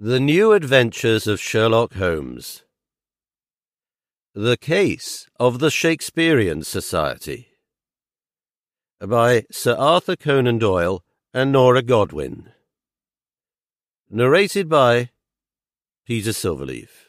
The New Adventures of Sherlock Holmes. The Case of the Shakespearean Society by Sir Arthur Conan Doyle and Nora Godwin. Narrated by Peter Silverleaf.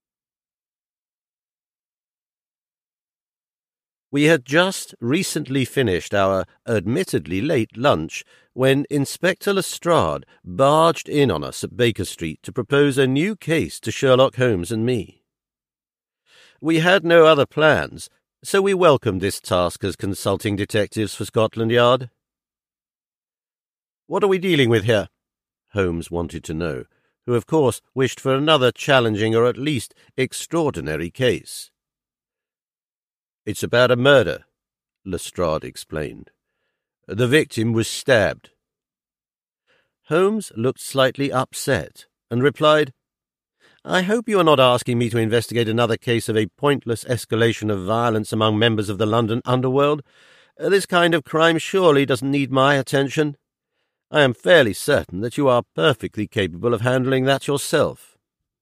We had just recently finished our admittedly late lunch when Inspector Lestrade barged in on us at Baker Street to propose a new case to Sherlock Holmes and me. We had no other plans, so we welcomed this task as consulting detectives for Scotland Yard. "What are we dealing with here?" Holmes wanted to know, who of course wished for another challenging or at least extraordinary case. "It's about a murder," Lestrade explained. "The victim was stabbed." Holmes looked slightly upset and replied, "I hope you are not asking me to investigate another case of a pointless escalation of violence among members of the London underworld. This kind of crime surely doesn't need my attention. I am fairly certain that you are perfectly capable of handling that yourself."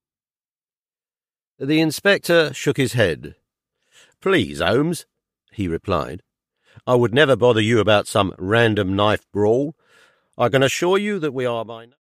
The inspector shook his head. "Please, Holmes," he replied, "I would never bother you about some random knife brawl. I can assure you that we are by